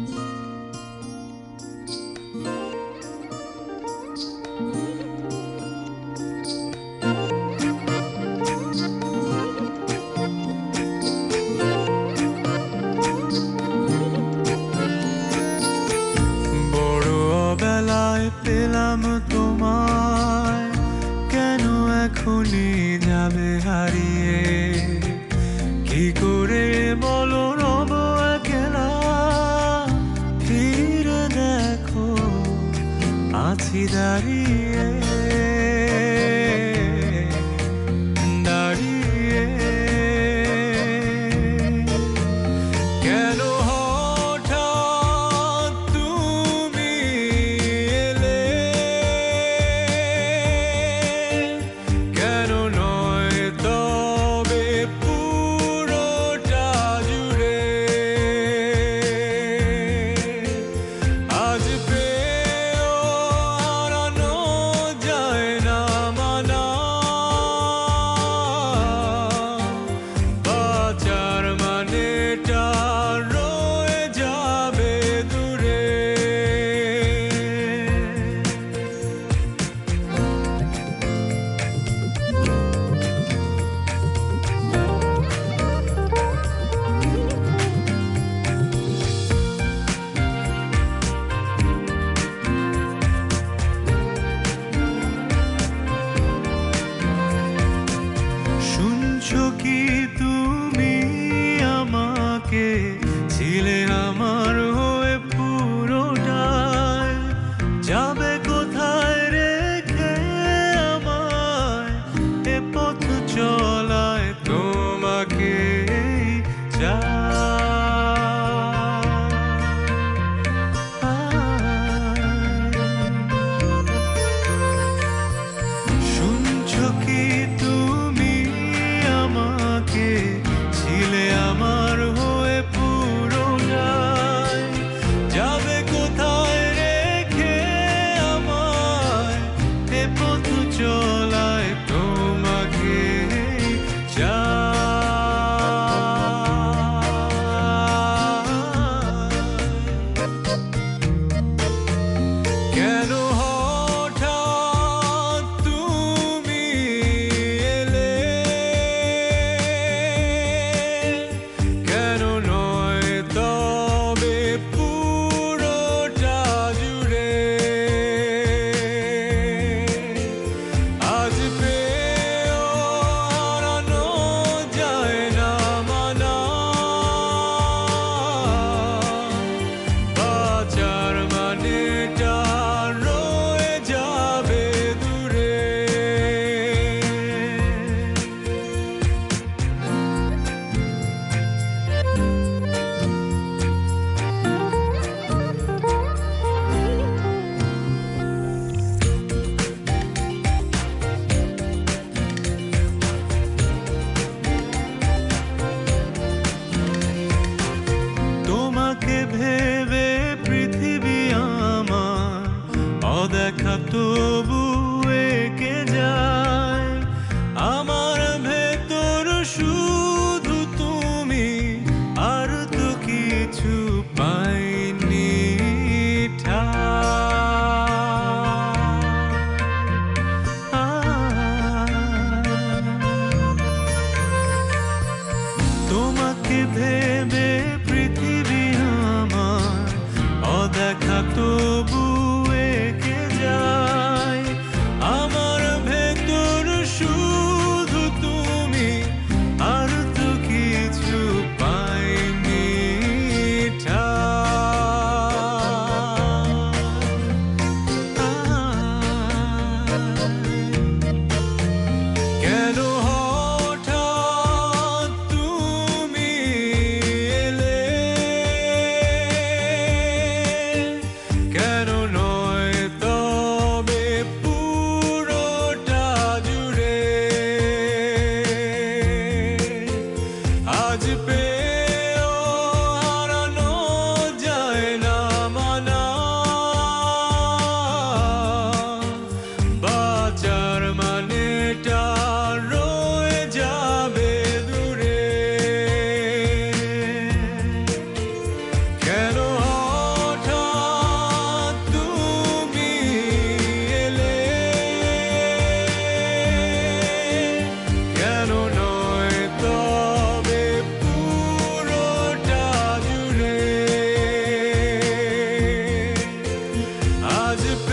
বড় অবেলায় পেলাম তোমায়, কেন এখনই যাবে হারিয়ে? কি করে বলো রব একলা? ফিরে দেখো আছি দাঁড়িয়ে দাঁড়িয়ে। কেন হঠাৎ তুমি এলে? কেন নয় তবে পুরোটা জুড়ে? আজ পেয়েও হারানো যায় না মানা, বাঁচার মানেটা রয়ে যাবে দূরে। শুনছো কি তুমি আমাকে? ছিলে আমার হয়ে পুরোটাই, যাবে কোথায় রেখে আমায়? এ পথ চলায় তোমাকে শুনছো কি তুমি আমাকে? ছিলে আমার হয়ে পুরোটাই, যাবে কোথায় রেখে আমায়? এ পথ চলায় তোমাকে কেন হঠাৎ তুমি এলে? কেন নয় তবে পুরোটা জুড়ে? আজ পেয়েও হারানো যায় না মানা, বাঁচার মানেটা রয়ে যাবে দূরে। তোমাকে ভেবে পৃথিবী আমার অদেখা তবু এঁকে যায়। আমার ভেতর শুধু তুমি, আর তো কিছু পাইনি তোমাকে ভেবে পৃথিবী আমার অদেখা তবু এঁকে যায়। আমার ভেতর শুধু তুমি, আর তো কিছু পাইনি ঠাই। আজ